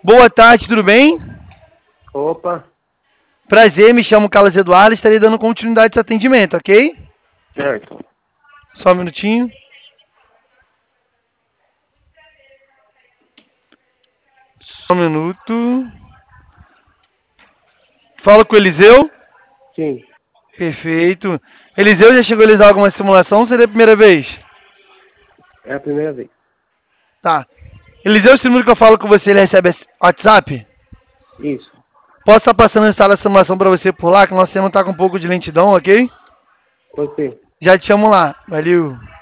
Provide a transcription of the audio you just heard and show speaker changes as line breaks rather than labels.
Boa tarde, tudo bem?
Opa,
Prazer, me chamo Carlos Eduardo, estarei dando continuidade a esse atendimento, ok?
certo.
Só um minutinho. Só um minuto. Fala com o Eliseu.
Sim,
Perfeito. Eliseu, já chegou a realizar alguma simulação ou seria a primeira vez?
é a primeira vez.
Tá. Eliseu, esse número que eu falo com você, ele recebe WhatsApp?
Isso,
Posso estar passando a instalar a simulação para você por lá, que o nosso sistema está com um pouco de lentidão, ok?
você.
Já te chamo lá. Valeu.